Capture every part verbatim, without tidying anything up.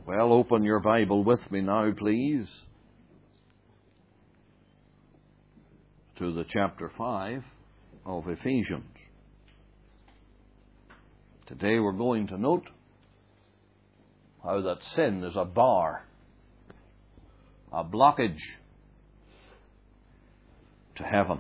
Well, open your Bible with me now, please, to the chapter five of Ephesians. Today we're going to note how that sin is a bar, a blockage to heaven.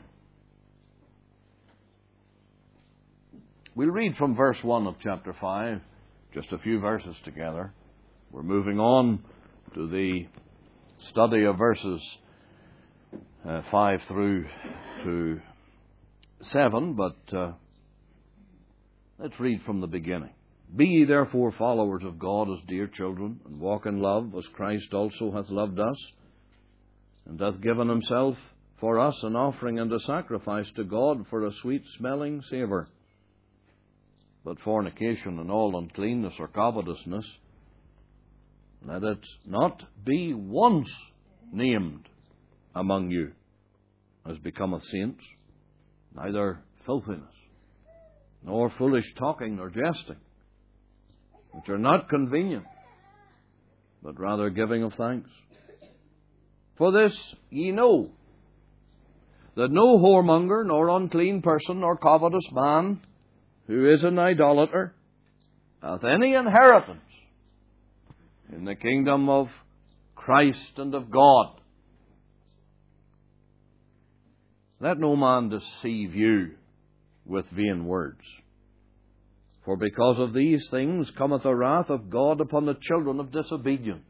We'll read from verse one of chapter five, just a few verses together. We're moving on to the study of verses uh, five through to seven, but uh, let's read from the beginning. Be ye therefore followers of God as dear children, and walk in love, as Christ also hath loved us, and hath given himself for us an offering and a sacrifice to God for a sweet-smelling savour. But fornication and all uncleanness or covetousness, let it not be once named among you, as becometh saints, neither filthiness, nor foolish talking nor jesting, which are not convenient, but rather giving of thanks. For this ye know, that no whoremonger, nor unclean person, nor covetous man, who is an idolater, hath any inheritance in the kingdom of Christ and of God. Let no man deceive you with vain words. For because of these things cometh the wrath of God upon the children of disobedience.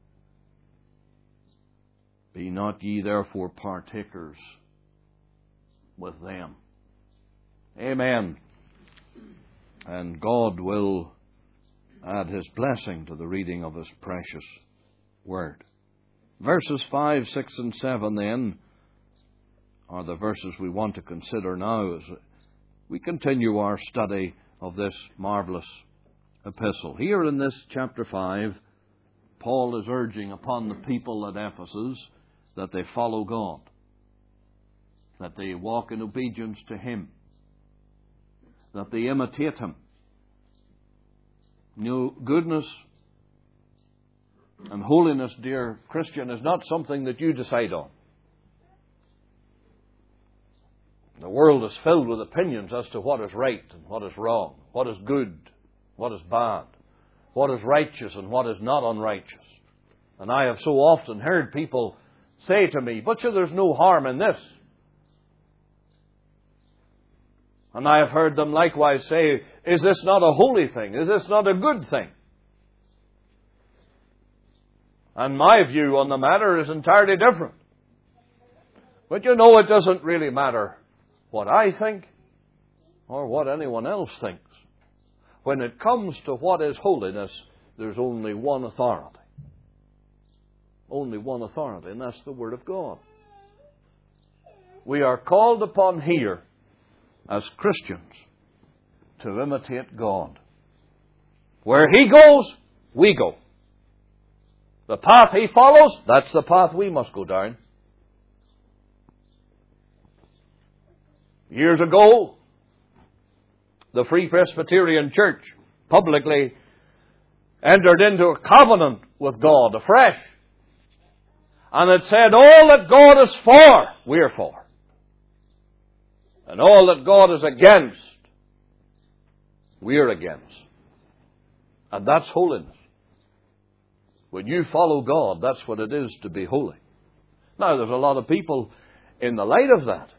Be not ye therefore partakers with them. Amen. And God will add his blessing to the reading of his precious word. Verses five, six, and seven then are the verses we want to consider now as we continue our study of this marvelous epistle. Here in this chapter five, Paul is urging upon the people at Ephesus that they follow God, that they walk in obedience to him, that they imitate him. You know, goodness and holiness, dear Christian, is not something that you decide on. The world is filled with opinions as to what is right and what is wrong, what is good, what is bad, what is righteous and what is not unrighteous. And I have so often heard people say to me, but sure, there's no harm in this. And I have heard them likewise say, is this not a holy thing? Is this not a good thing? And my view on the matter is entirely different. But you know, it doesn't really matter what I think or what anyone else thinks. When it comes to what is holiness, there's only one authority. Only one authority, and that's the Word of God. We are called upon here as Christians to imitate God. Where he goes, we go. The path he follows, that's the path we must go down. Years ago, the Free Presbyterian Church publicly entered into a covenant with God afresh. And it said, all that God is for, we're for. And all that God is against, we're against. And that's holiness. When you follow God, that's what it is to be holy. Now, there's a lot of people in the light of that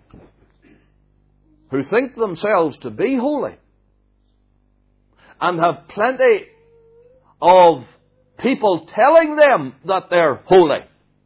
who think themselves to be holy and have plenty of people telling them that they're holy,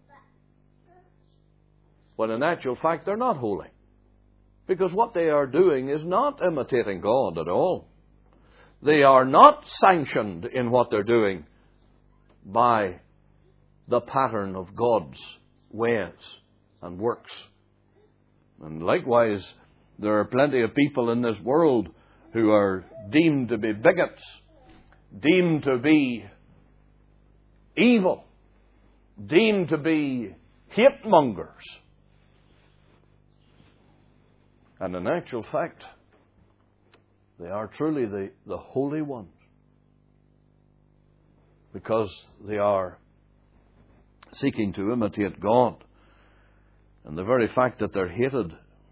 when in actual fact they're not holy. Because what they are doing is not imitating God at all. They are not sanctioned in what they're doing by the pattern of God's ways and works. And likewise, there are plenty of people in this world who are deemed to be bigots, deemed to be evil, deemed to be hate mongers. And in actual fact, they are truly the, the holy ones. because they are seeking to imitate God. And the very fact that they're hated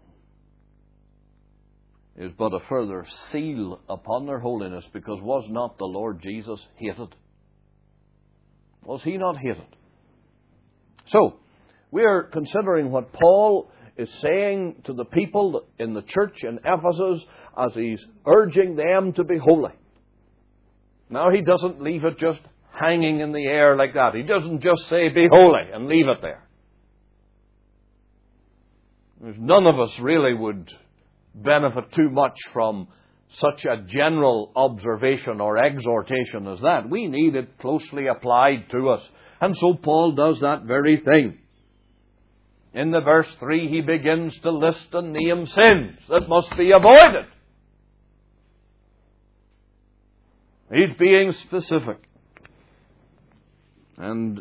is but a further seal upon their holiness, because was not the Lord Jesus hated? Was he not hated? So, we are considering what Paul is saying to the people in the church in Ephesus as he's urging them to be holy. Now, he doesn't leave it just hanging in the air like that. He doesn't just say, be holy, and leave it there. None of us really would benefit too much from such a general observation or exhortation as that. We need it closely applied to us. And so Paul does that very thing. In the verse three, he begins to list and name sins that must be avoided. He's being specific. And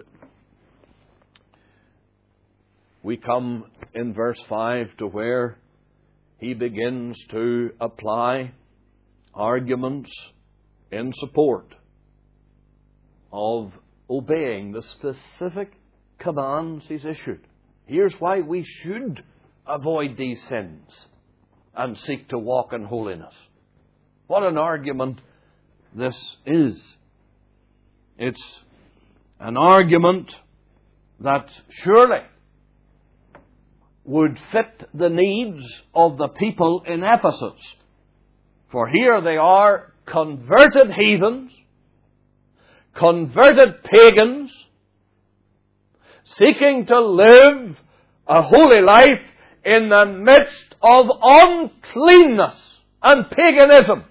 we come in verse five to where he begins to apply arguments in support of obeying the specific commands he's issued. Here's why we should avoid these sins and seek to walk in holiness. What an argument this is. It's an argument that surely would fit the needs of the people in Ephesus. For here they are, converted heathens, converted pagans, seeking to live a holy life in the midst of uncleanness and paganism.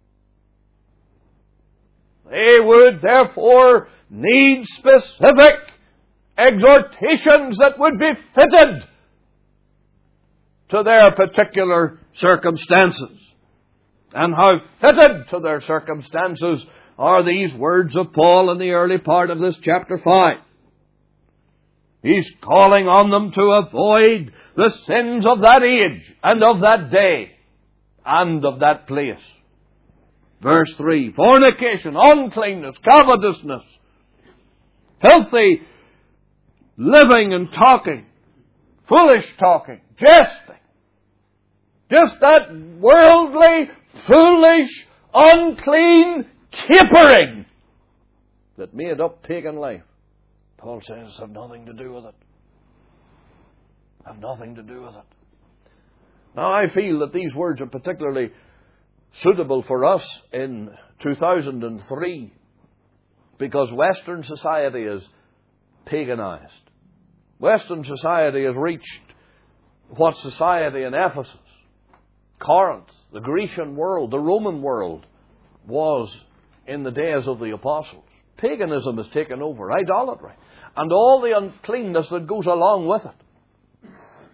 They would therefore need specific exhortations that would be fitted to their particular circumstances. And how fitted to their circumstances are these words of Paul in the early part of this chapter five. He's calling on them to avoid the sins of that age and of that day and of that place. Verse three, fornication, uncleanness, covetousness, filthy living and talking, foolish talking, jesting. Just that worldly, foolish, unclean capering that made up pagan life. Paul says, have nothing to do with it. Have nothing to do with it. Now, I feel that these words are particularly suitable for us in two thousand three because Western society is paganized. Western society has reached what society in Ephesus, Corinth, the Grecian world, the Roman world was in the days of the apostles. Paganism has taken over, idolatry, and all the uncleanness that goes along with it.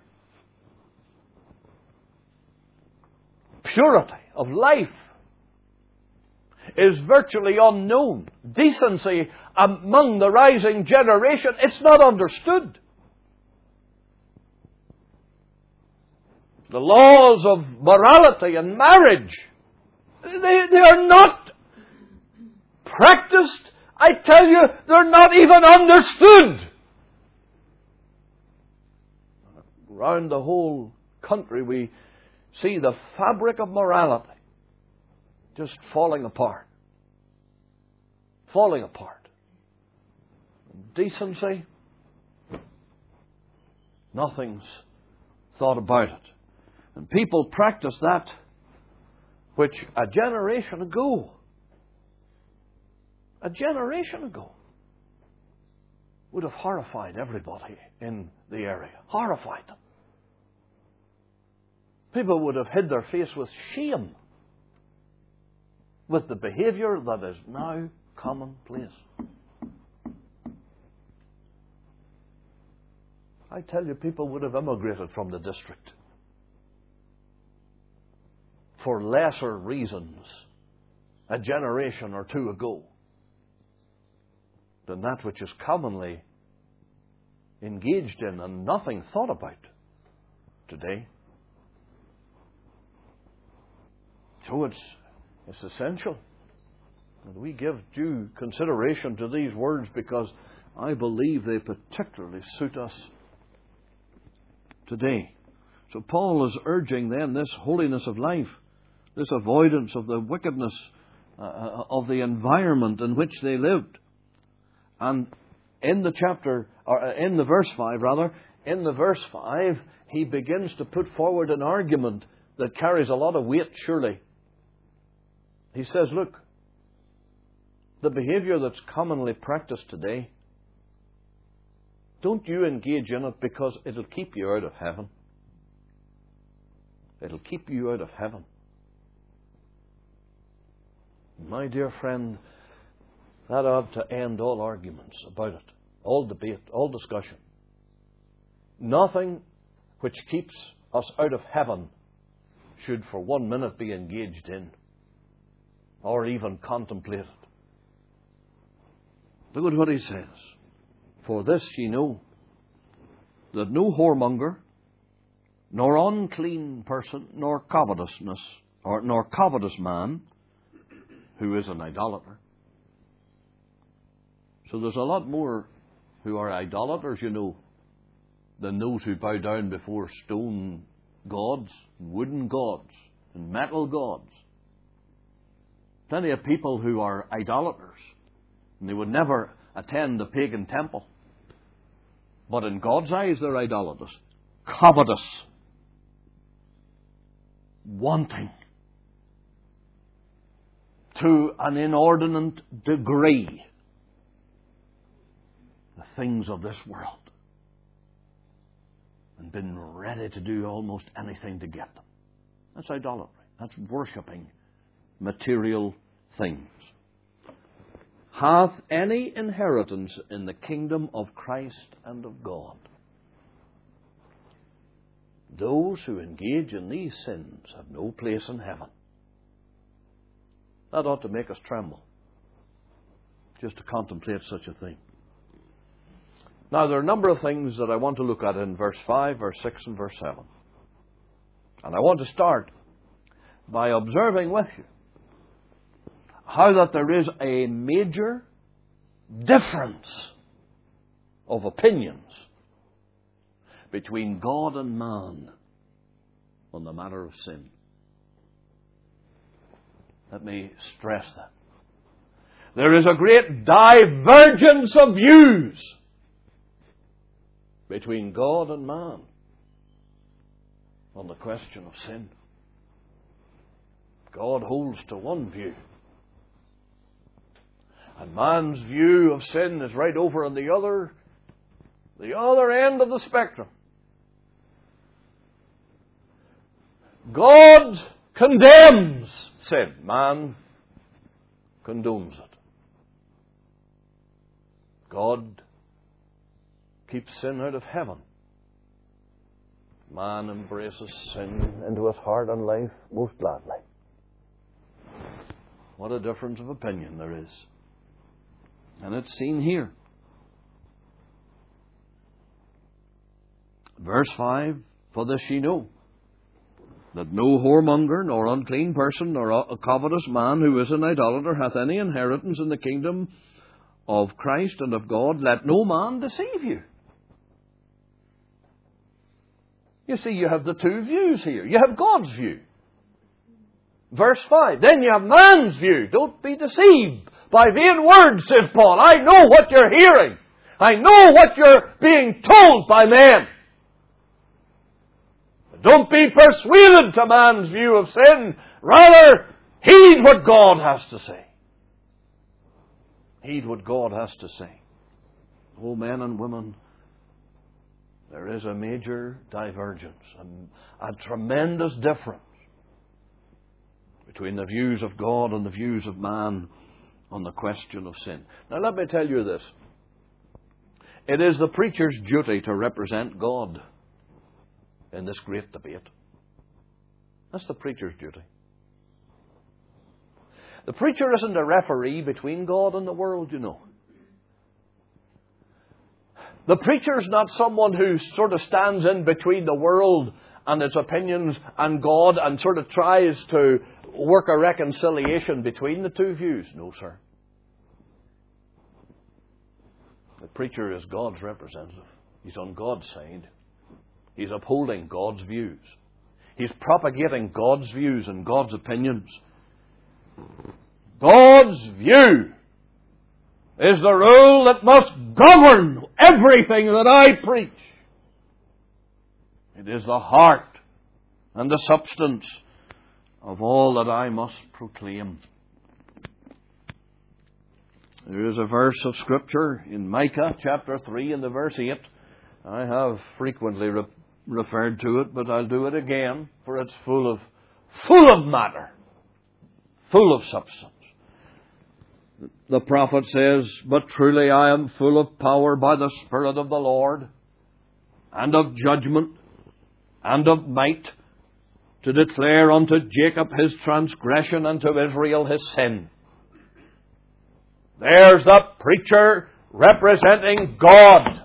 Purity of life is virtually unknown. Decency among the rising generation, it's not understood. The laws of morality and marriage, they, they are not practiced. I tell you, they're not even understood. Around the whole country, we see the fabric of morality just falling apart. Falling apart. Decency, nothing's thought about it. And people practice that which a generation ago, a generation ago, would have horrified everybody in the area. Horrified them. People would have hid their face with shame with the behavior that is now commonplace. I tell you, people would have emigrated from the district for lesser reasons a generation or two ago than that which is commonly engaged in and nothing thought about today. So it's, it's essential And we give due consideration to these words because I believe they particularly suit us today. So Paul is urging then this holiness of life, this avoidance of the wickedness uh, of the environment in which they lived. And in the chapter, or in the verse five rather, in the verse five, he begins to put forward an argument that carries a lot of weight, surely. He says, look, the behavior that's commonly practiced today, don't you engage in it because it'll keep you out of heaven. It'll keep you out of heaven. My dear friend, that ought to end all arguments about it, all debate, all discussion. Nothing which keeps us out of heaven should for one minute be engaged in or even contemplated. Look at what he says. For this ye know, that no whoremonger, nor unclean person, nor covetousness, or nor covetous man, who is an idolater. So there's a lot more who are idolaters, you know, than those who bow down before stone gods, wooden gods, and metal gods. Plenty of people who are idolaters, and they would never attend a pagan temple. But in God's eyes, they're idolaters. Covetous. Wanting. To an inordinate degree. The things of this world. And been ready to do almost anything to get them. That's idolatry. That's worshipping material things. Hath any inheritance in the kingdom of Christ and of God. Those who engage in these sins have no place in heaven. That ought to make us tremble, just to contemplate such a thing. Now, there are a number of things that I want to look at in verse five, verse six, and verse seven. And I want to start by observing with you how that there is a major difference of opinions between God and man on the matter of sin. Let me stress that. There is a great divergence of views between God and man on the question of sin. God holds to one view. And man's view of sin is right over on the other, the other end of the spectrum. God condemns sin. Man condones it. God keeps sin out of heaven. Man embraces sin into his heart and life most gladly. What a difference of opinion there is. And it's seen here. Verse five, for this ye know, that no whoremonger, nor unclean person, nor a covetous man who is an idolater hath any inheritance in the kingdom of Christ and of God. Let no man deceive you. You see, you have the two views here. You have God's view. Verse five. Then you have man's view. Don't be deceived by vain words, says Paul. I know what you're hearing. I know what you're being told by men. But don't be persuaded to man's view of sin. Rather, heed what God has to say. Heed what God has to say. Oh, men and women, there is a major divergence, a, a tremendous difference between the views of God and the views of man on the question of sin. Now let me tell you this. It is the preacher's duty to represent God in this great debate. That's the preacher's duty. The preacher isn't a referee between God and the world, you know. The preacher's not someone who sort of stands in between the world and its opinions and God and sort of tries to work a reconciliation between the two views. No, sir. The preacher is God's representative. He's on God's side. He's upholding God's views. He's propagating God's views and God's opinions. God's view is the rule that must govern everything that I preach. It is the heart and the substance of all that I must proclaim. There is a verse of Scripture in Micah chapter three and the verse eight. I have frequently re- referred to it, but I'll do it again, for it's full of, full of matter, full of substance. The prophet says, "But truly I am full of power by the Spirit of the Lord, and of judgment, and of might, to declare unto Jacob his transgression, and to Israel his sin." There's the preacher representing God.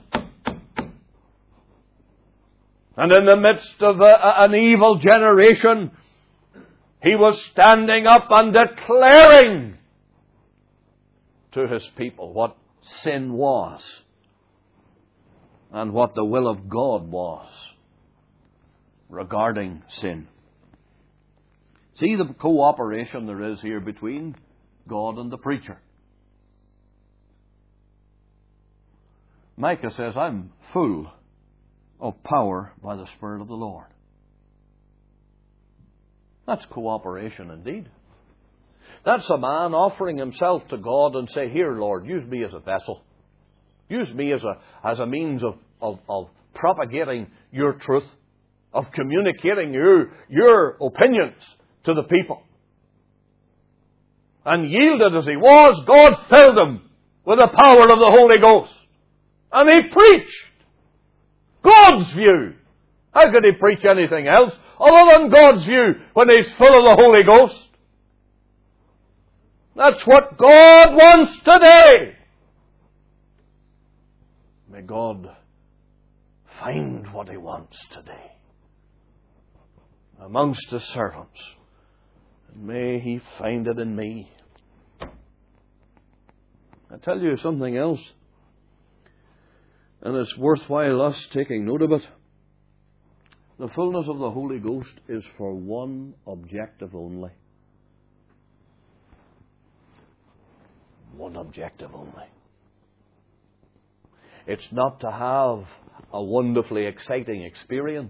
And in the midst of a, an evil generation, he was standing up and declaring to his people what sin was and what the will of God was regarding sin. See the cooperation there is here between God and the preacher. Micah says, "I'm full of power by the Spirit of the Lord." That's cooperation indeed. That's a man offering himself to God and say, "Here, Lord, use me as a vessel. Use me as a, as a means of, of, of propagating your truth, of communicating your, your opinions to the people." And yielded as he was, God filled him with the power of the Holy Ghost. And he preached God's view. How could he preach anything else other than God's view when he's full of the Holy Ghost? That's what God wants today. May God find what he wants today amongst his servants. And may he find it in me. I tell you something else, and it's worthwhile us taking note of it. The fullness of the Holy Ghost is for one objective only. One objective only. It's not to have a wonderfully exciting experience.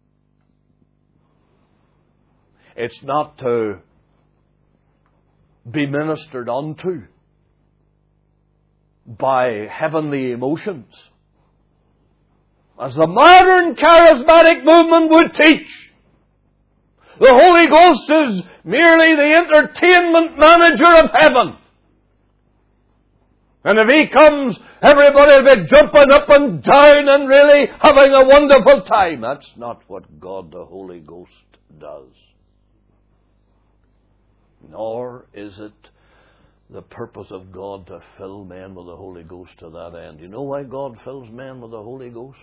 It's not to be ministered unto by heavenly emotions, as the modern charismatic movement would teach. The Holy Ghost is merely the entertainment manager of heaven. And if he comes, everybody will be jumping up and down and really having a wonderful time. That's not what God the Holy Ghost does. Nor is it the purpose of God to fill men with the Holy Ghost to that end. You know why God fills men with the Holy Ghost?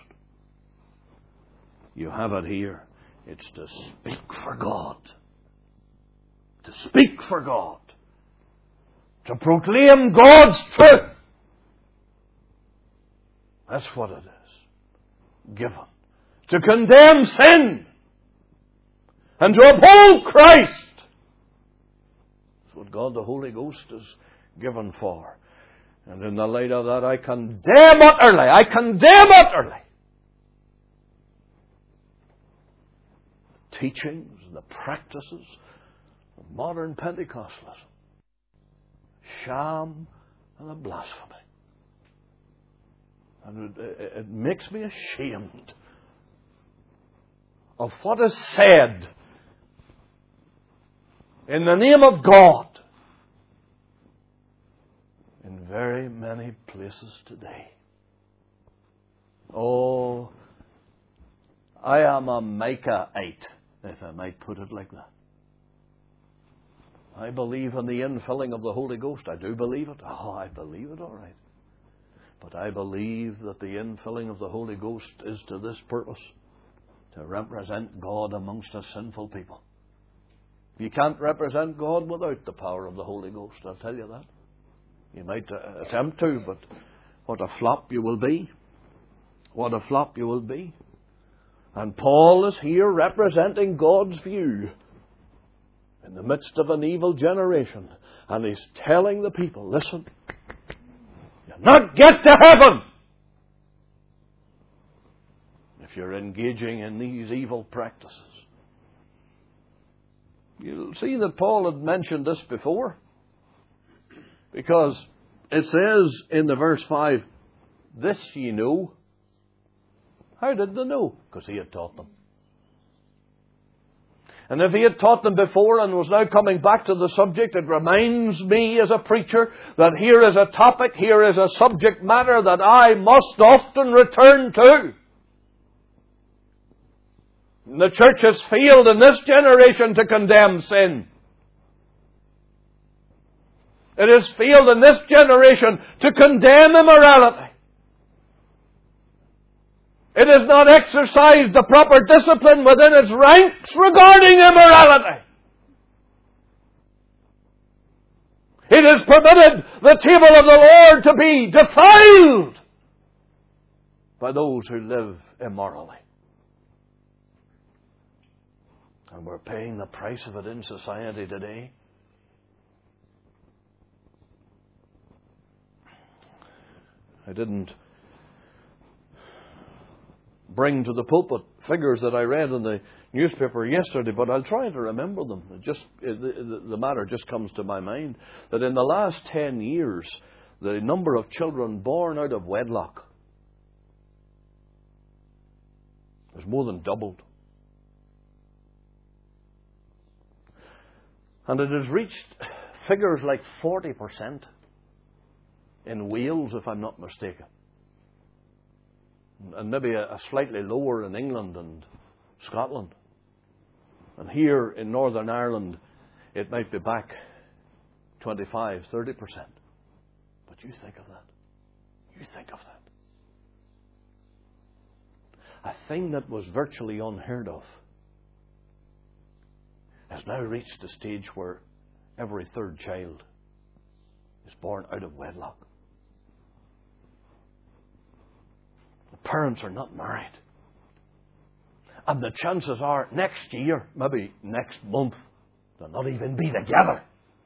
You have it here. It's to speak for God. To speak for God. To proclaim God's truth. That's what it is. Given. To condemn sin. And to uphold Christ. That's what God the Holy Ghost is given for. And in the light of that, I condemn utterly. I condemn utterly the teachings and the practices of modern Pentecostalism. Sham and a blasphemy. And it, it, it makes me ashamed of what is said in the name of God in very many places today. Oh, I am a Micahite, if I might put it like that. I believe in the infilling of the Holy Ghost. I do believe it. Oh, I believe it all right. But I believe that the infilling of the Holy Ghost is to this purpose, to represent God amongst a sinful people. You can't represent God without the power of the Holy Ghost, I'll tell you that. You might uh, attempt to, but what a flop you will be. What a flop you will be. And Paul is here representing God's view in the midst of an evil generation. And he's telling the people, listen, you'll not get to heaven if you're engaging in these evil practices. You'll see that Paul had mentioned this before, because it says in the verse five, this ye know. How did they know? Because he had taught them. And if he had taught them before and was now coming back to the subject, it reminds me as a preacher that here is a topic, here is a subject matter that I must often return to. The church has failed in this generation to condemn sin. It has failed in this generation to condemn immorality. It has not exercised the proper discipline within its ranks regarding immorality. It has permitted the table of the Lord to be defiled by those who live immorally. And we're paying the price of it in society today. I didn't bring to the pulpit figures that I read in the newspaper yesterday, but I'll try to remember them. It just it, the, the matter just comes to my mind that in the last ten years, the number of children born out of wedlock has more than doubled. And it has reached figures like forty percent in Wales, if I'm not mistaken. And maybe a, a slightly lower in England and Scotland. And here in Northern Ireland, it might be back twenty-five, thirty percent. But you think of that. You think of that. A thing that was virtually unheard of has now reached a stage where every third child is born out of wedlock. The parents are not married. And the chances are next year, maybe next month, they'll not even be together.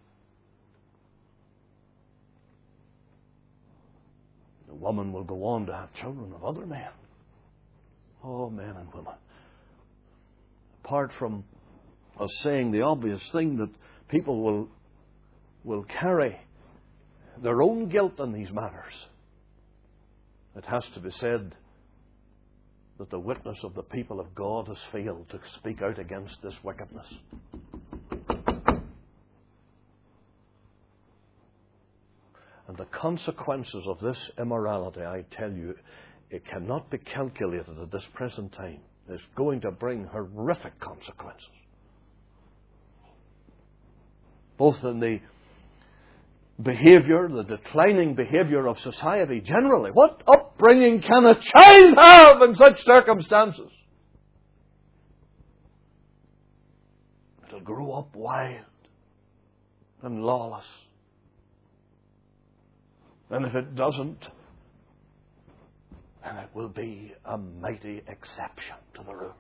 The woman will go on to have children of other men. Oh, men and women. Apart from us saying the obvious thing that people will, will carry their own guilt in these matters, it has to be said that the witness of the people of God has failed to speak out against this wickedness. And the consequences of this immorality, I tell you, it cannot be calculated at this present time. It's going to bring horrific consequences. Both in the behavior, the declining behavior of society generally. What upbringing can a child have in such circumstances? It'll grow up wild and lawless. And if it doesn't, then it will be a mighty exception to the rule.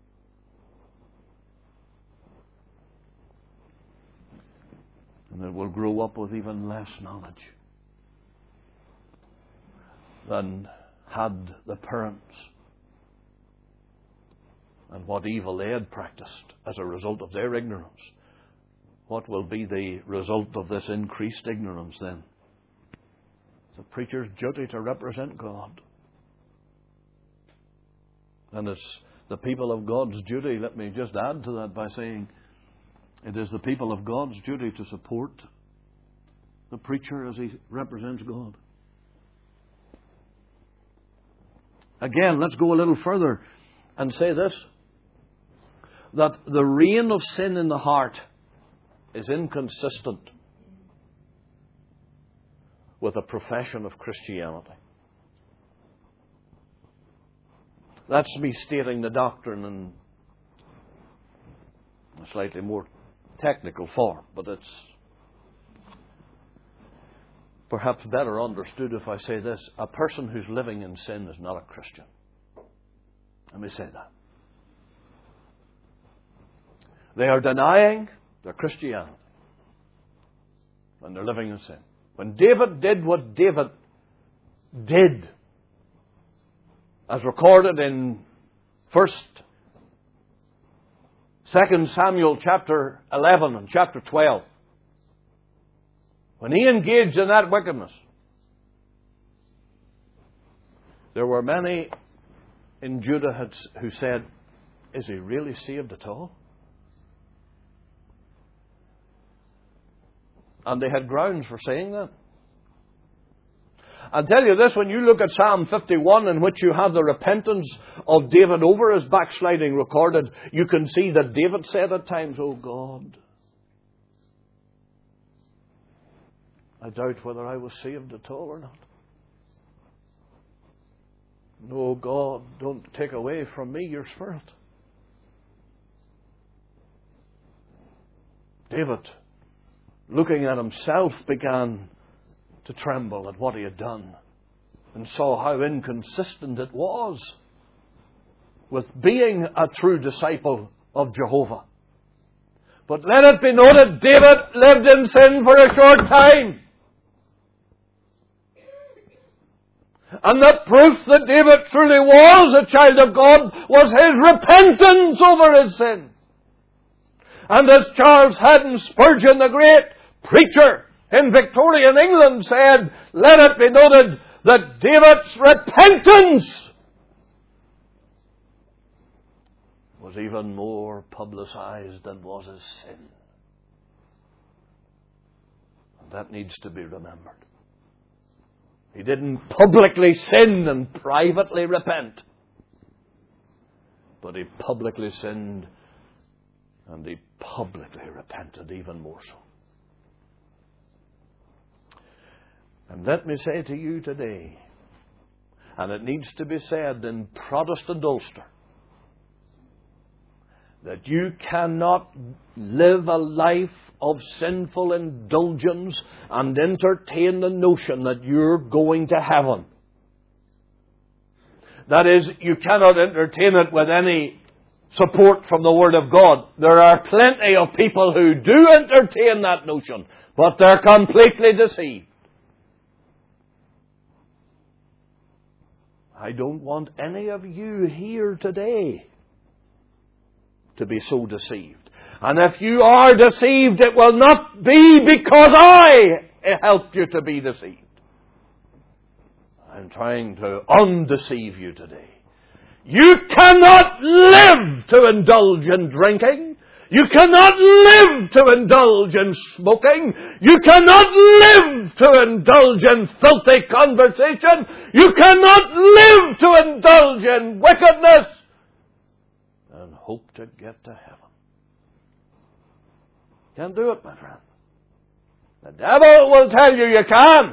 And it will grow up with even less knowledge than had the parents, and what evil they had practiced as a result of their ignorance. What will be the result of this increased ignorance then? It's a preacher's duty to represent God. And it's the people of God's duty, let me just add to that by saying, it is the people of God's duty to support the preacher as he represents God. Again, let's go a little further and say this, that the reign of sin in the heart is inconsistent with a profession of Christianity. That's me stating the doctrine in a slightly more technical form, but it's perhaps better understood if I say this. A person who's living in sin is not a Christian. Let me say that. They are denying their Christianity when they're living in sin. When David did what David did, as recorded in First, Second Samuel chapter eleven and chapter twelve, when he engaged in that wickedness, there were many in Judah who said, "Is he really saved at all?" And they had grounds for saying that. I'll tell you this, when you look at Psalm fifty-one, in which you have the repentance of David over his backsliding recorded, you can see that David said at times, "Oh God, I doubt whether I was saved at all or not. No, God, don't take away from me your Spirit." David, looking at himself, began to tremble at what he had done and saw how inconsistent it was with being a true disciple of Jehovah. But let it be noted, David lived in sin for a short time. And the proof that David truly was a child of God was his repentance over his sin. And as Charles Haddon Spurgeon, the great preacher in Victorian England, said, let it be noted that David's repentance was even more publicized than was his sin. And that needs to be remembered. He didn't publicly sin and privately repent, but he publicly sinned and he publicly repented even more so. And let me say to you today, and it needs to be said in Protestant Ulster, that you cannot live a life of sinful indulgence and entertain the notion that you're going to heaven. That is, you cannot entertain it with any support from the Word of God. There are plenty of people who do entertain that notion, but they're completely deceived. I don't want any of you here today to be so deceived. And if you are deceived, it will not be because I helped you to be deceived. I'm trying to undeceive you today. You cannot live to indulge in drinking. You cannot live to indulge in smoking. You cannot live to indulge in filthy conversation. You cannot live to indulge in wickedness and hope to get to heaven. Can't do it, my friend. The devil will tell you you can.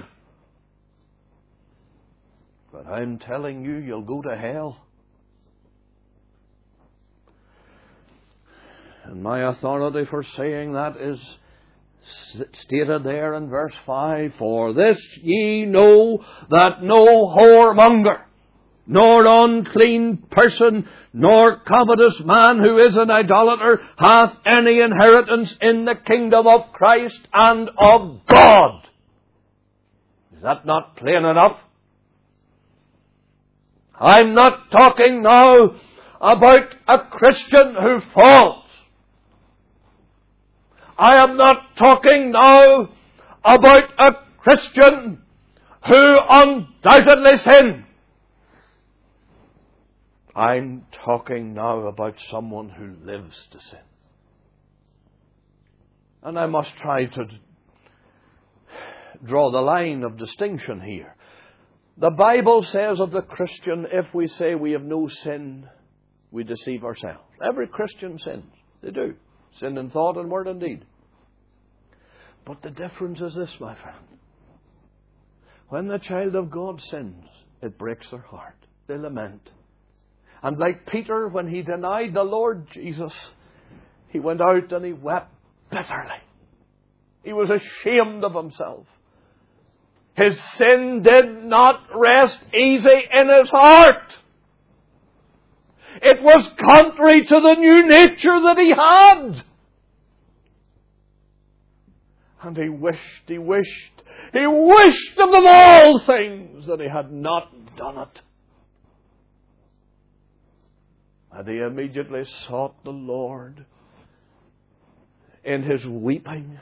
But I'm telling you, you'll go to hell. And my authority for saying that is stated there in verse five. For this ye know that no whoremonger, nor unclean person, nor covetous man who is an idolater hath any inheritance in the kingdom of Christ and of God. Is that not plain enough? I'm not talking now about a Christian who falls. I am not talking now about a Christian who undoubtedly sinned. I'm talking now about someone who lives to sin. And I must try to draw the line of distinction here. The Bible says of the Christian, if we say we have no sin, we deceive ourselves. Every Christian sins. They do. Sin in thought and word and deed. But the difference is this, my friend. When the child of God sins, it breaks their heart. They lament. And like Peter, when he denied the Lord Jesus, he went out and he wept bitterly. He was ashamed of himself. His sin did not rest easy in his heart. It was contrary to the new nature that he had. And he wished, he wished, he wished above all things that he had not done it. And he immediately sought the Lord in his weeping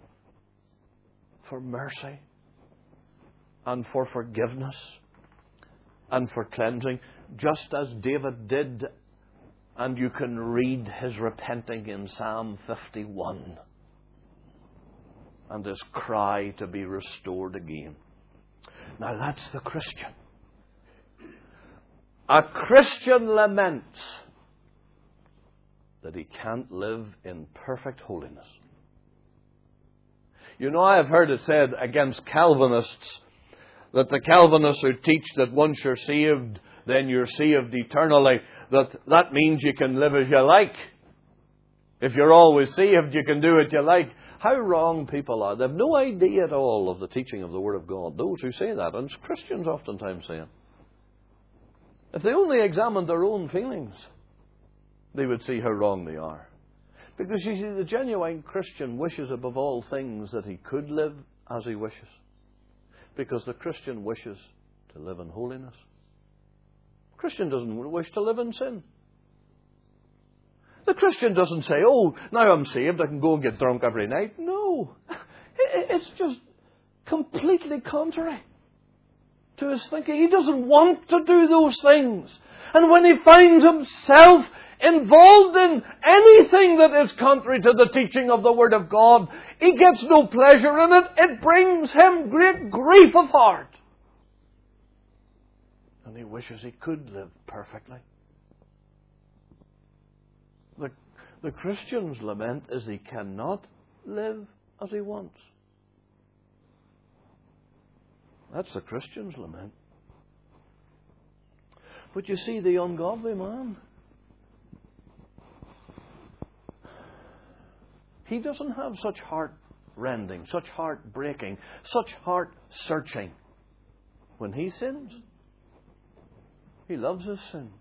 for mercy and for forgiveness and for cleansing, just as David did. And you can read his repenting in Psalm fifty-one and his cry to be restored again. Now that's the Christian. A Christian laments that he can't live in perfect holiness. You know, I have heard it said against Calvinists that the Calvinists who teach that once you're saved, then you're saved eternally, that that means you can live as you like. If you're always saved, you can do what you like. How wrong people are. They have no idea at all of the teaching of the Word of God. Those who say that, and Christians oftentimes say it. If they only examined their own feelings, they would see how wrong they are. Because you see, the genuine Christian wishes above all things that he could live as he wishes. Because the Christian wishes to live in holiness. The Christian doesn't wish to live in sin. The Christian doesn't say, oh, now I'm saved, I can go and get drunk every night. No. It's just completely contrary to his thinking. He doesn't want to do those things. And when he finds himself involved in anything that is contrary to the teaching of the Word of God, he gets no pleasure in it. It brings him great grief of heart. And he wishes he could live perfectly. The, the Christian's lament is he cannot live as he wants. That's the Christian's lament. But you see, the ungodly man, he doesn't have such heart-rending, such heart-breaking, such heart-searching when he sins. He loves his sin.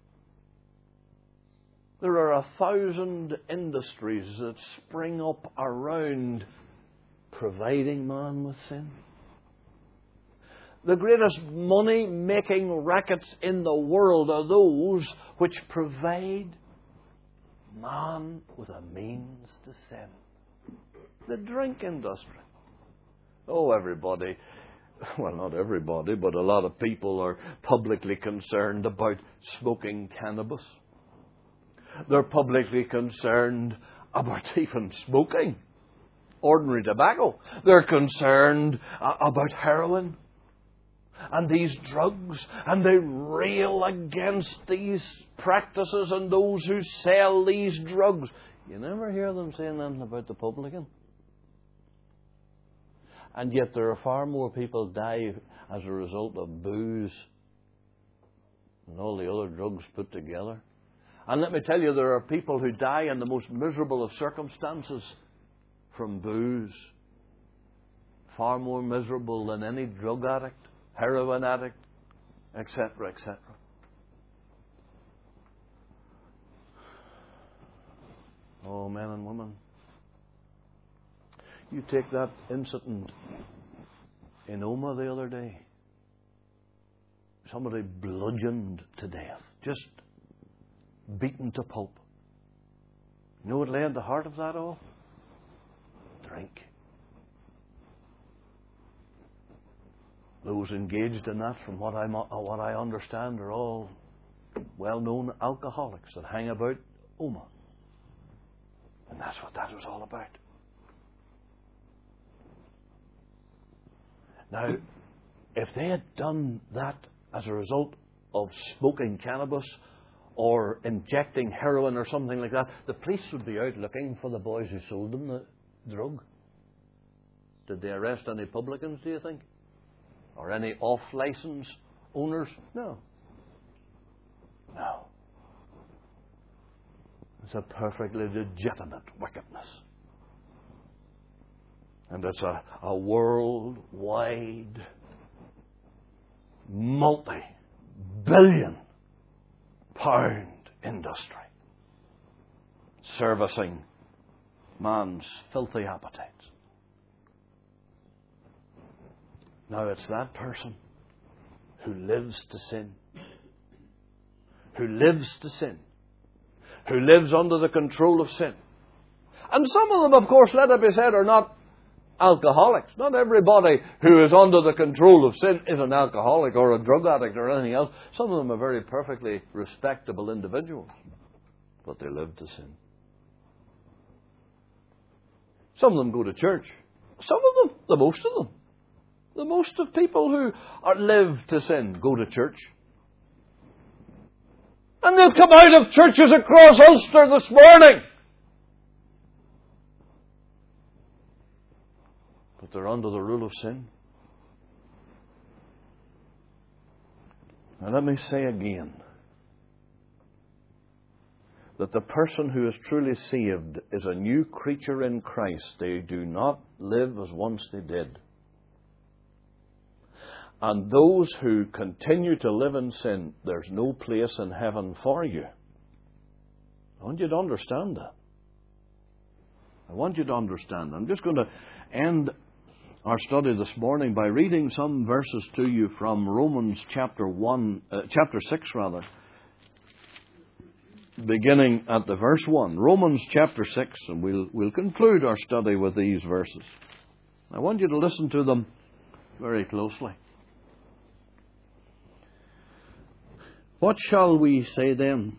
There are a thousand industries that spring up around providing man with sin. The greatest money-making rackets in the world are those which provide man with a means to sin. The drink industry. Oh, everybody, well, not everybody, but a lot of people are publicly concerned about smoking cannabis. They're publicly concerned about even smoking ordinary tobacco. They're concerned about heroin and these drugs, and they rail against these practices and those who sell these drugs. You never hear them saying anything about the publican. And yet there are far more people die as a result of booze and all the other drugs put together. And let me tell you, there are people who die in the most miserable of circumstances from booze. Far more miserable than any drug addict, heroin addict, et cetera, et cetera. Oh, men and women. You take that incident in Omagh the other day. Somebody bludgeoned to death. Just beaten to pulp. You know what lay at the heart of that all? Drink. Those engaged in that, from what I what I understand, are all well-known alcoholics that hang about Omagh. And that's what that was all about. Now, if they had done that as a result of smoking cannabis or injecting heroin or something like that, the police would be out looking for the boys who sold them the drug. Did they arrest any publicans, do you think? Or any off-license owners? No. No. It's a perfectly legitimate wickedness. And it's a, a worldwide, multi-billion pound industry servicing man's filthy appetites. Now it's that person who lives to sin, who lives to sin, who lives under the control of sin. And some of them, of course, let it be said, are not alcoholics. Not everybody who is under the control of sin is an alcoholic or a drug addict or anything else. Some of them are very perfectly respectable individuals, but they live to sin. Some of them go to church. Some of them, the most of them, the most of people who are, live to sin go to church. And they'll come out of churches across Ulster this morning, but they're under the rule of sin. Now let me say again that the person who is truly saved is a new creature in Christ. They do not live as once they did. And those who continue to live in sin, there's no place in heaven for you. I want you to understand that. I want you to understand. I'm just going to end our study this morning by reading some verses to you from Romans chapter one, uh, chapter six rather, beginning at the verse one. Romans chapter six, and we'll we'll conclude our study with these verses. I want you to listen to them very closely. What shall we say then?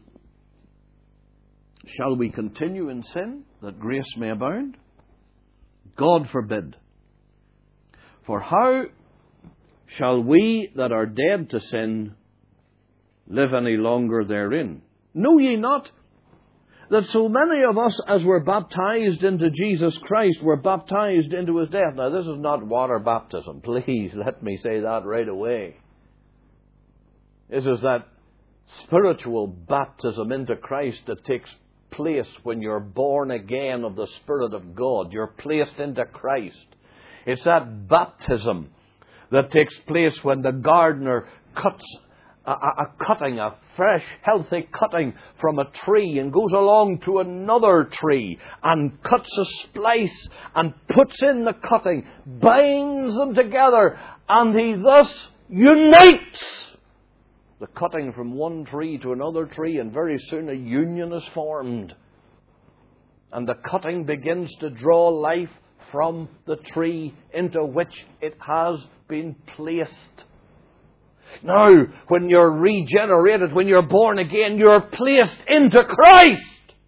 Shall we continue in sin, that grace may abound? God forbid. For how shall we that are dead to sin live any longer therein? Know ye not that so many of us as were baptized into Jesus Christ were baptized into His death? Now this is not water baptism. Please let me say that right away. This is that spiritual baptism into Christ that takes place when you're born again of the Spirit of God. You're placed into Christ. It's that baptism that takes place when the gardener cuts a, a cutting, a fresh, healthy cutting from a tree and goes along to another tree and cuts a splice and puts in the cutting, binds them together, and he thus unites the cutting from one tree to another tree, and very soon a union is formed. And the cutting begins to draw life from the tree into which it has been placed. Now, when you're regenerated, when you're born again, you're placed into Christ.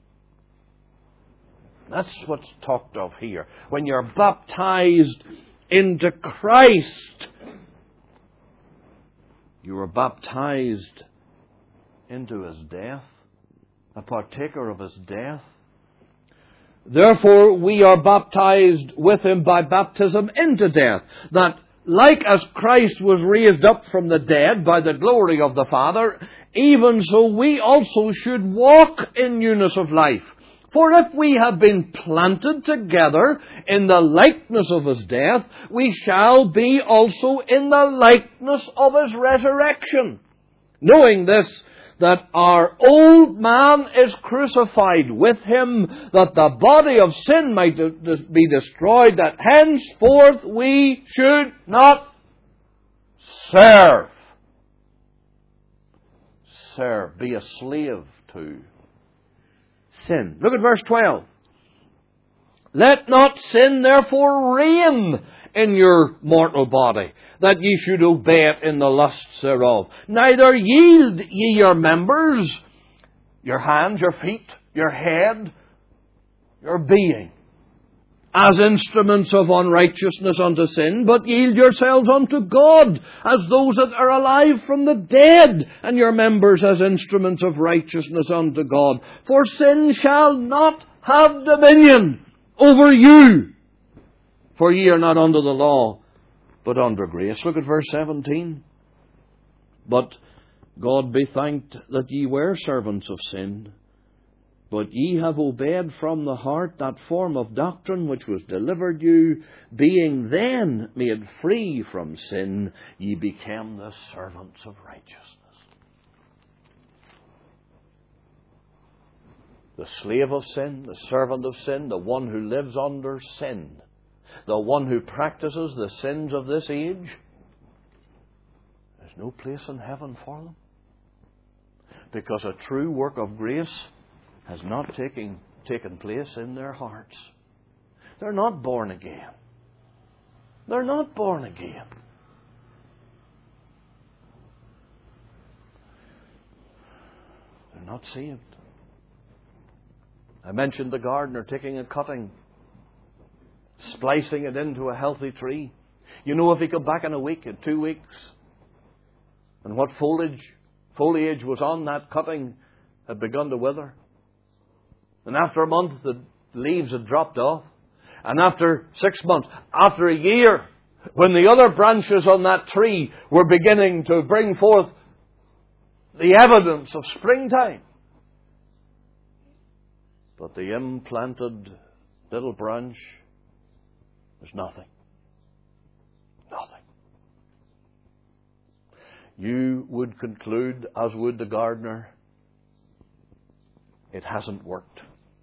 That's what's talked of here. When you're baptized into Christ, you were baptized into His death, a partaker of His death. Therefore, we are baptized with Him by baptism into death, that like as Christ was raised up from the dead by the glory of the Father, even so we also should walk in newness of life. For if we have been planted together in the likeness of His death, we shall be also in the likeness of His resurrection. Knowing this, that our old man is crucified with Him, that the body of sin might be destroyed, that henceforth we should not serve. Serve, be a slave to sin. Look at verse twelve. Let not sin therefore reign in your mortal body, that ye should obey it in the lusts thereof. Neither yield ye your members, your hands, your feet, your head, your being, as instruments of unrighteousness unto sin, but yield yourselves unto God, as those that are alive from the dead, and your members as instruments of righteousness unto God. For sin shall not have dominion over you, for ye are not under the law, but under grace. Look at verse seventeen. But God be thanked that ye were servants of sin, But ye have obeyed from the heart that form of doctrine which was delivered you, being then made free from sin, ye became the servants of righteousness. The slave of sin, the servant of sin, the one who lives under sin, the one who practices the sins of this age, there's no place in heaven for them. Because a true work of grace has not taken, taken place in their hearts. They're not born again. They're not born again. They're not saved. I mentioned the gardener taking a cutting, splicing it into a healthy tree. You know, if he come back in a week, in two weeks, and what foliage, foliage was on that cutting had begun to wither. And after a month, the leaves had dropped off. And after six months, after a year, when the other branches on that tree were beginning to bring forth the evidence of springtime, but the implanted little branch was nothing. Nothing. You would conclude, as would the gardener, it hasn't worked.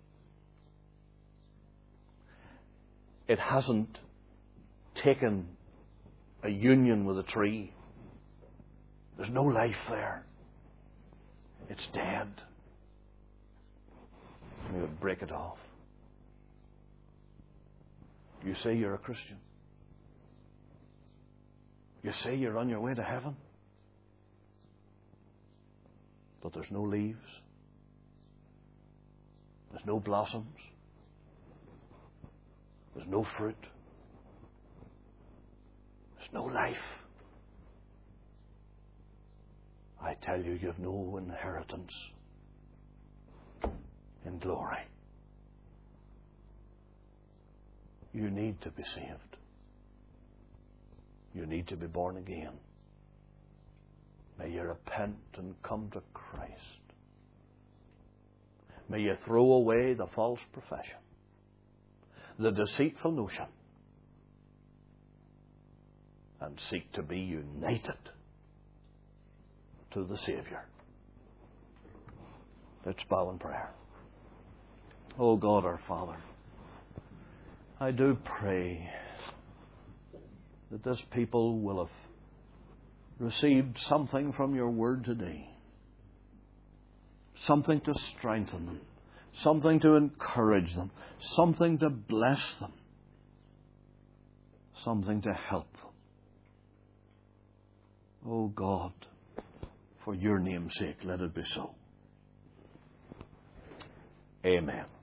It hasn't taken a union with a tree. There's no life there. It's dead. And we would break it off. You say you're a Christian. You say you're on your way to heaven. But there's no leaves. There's no blossoms. There's no fruit. There's no life. I tell you, you have no inheritance in glory. You need to be saved. You need to be born again. May you repent and come to Christ. May you throw away the false profession, the deceitful notion, and seek to be united to the Savior. Let's bow in prayer. Oh God, our Father, I do pray that this people will have received something from your word today. Something to strengthen them. Something to encourage them. Something to bless them. Something to help them. Oh God, for your name's sake, let it be so. Amen.